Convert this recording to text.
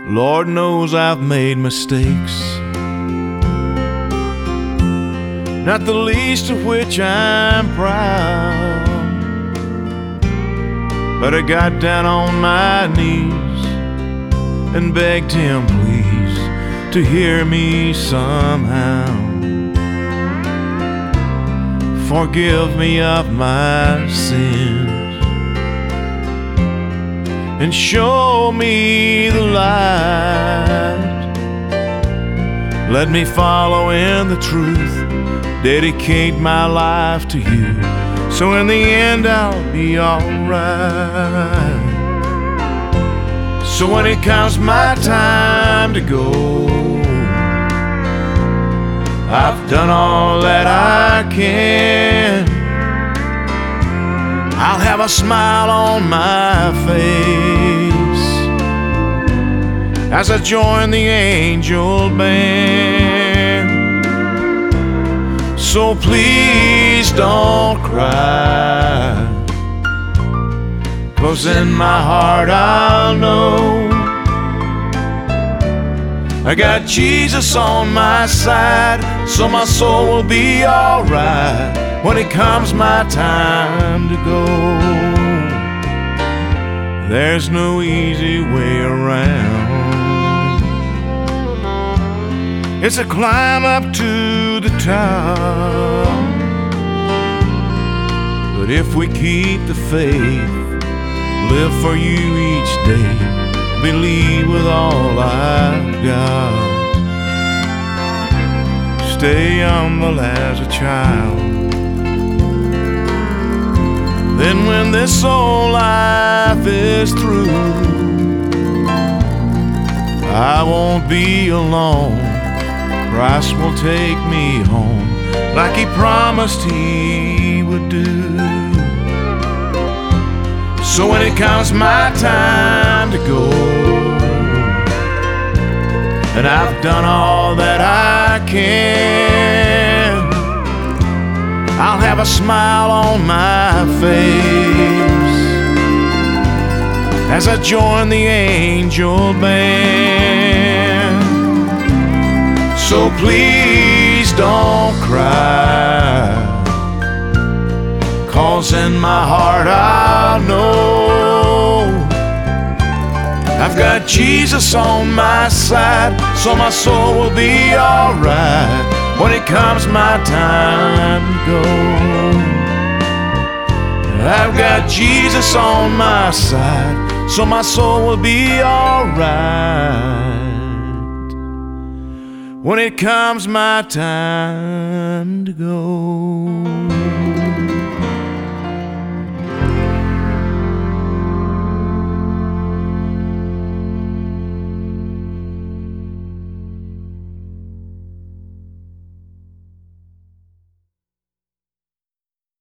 Lord knows I've made mistakes, not the least of which I'm proud. But I got down on my knees and begged him please to hear me somehow. Forgive me of my sins and show me the light. Let me follow in the truth, dedicate my life to you, so in the end I'll be alright. So when it comes my time to go, I've done all that I can. I'll have a smile on my face as I join the angel band. So please don't cry, 'cause in my heart I'll know I got Jesus on my side, so my soul will be alright when it comes my time to go. There's no easy way around. It's a climb up to the top, but if we keep the faith, live for you each day, believe with all I've got, stay humble as a child, then when this old life is through, I won't be alone. Christ will take me home like he promised he would do. So when it comes my time to go, and I've done all that I can, I'll have a smile on my face as I join the angel band. So please don't cry, 'cause in my heart I know I've got Jesus on my side, so my soul will be alright when it comes my time to go. I've got Jesus on my side, so my soul will be alright when it comes my time to go.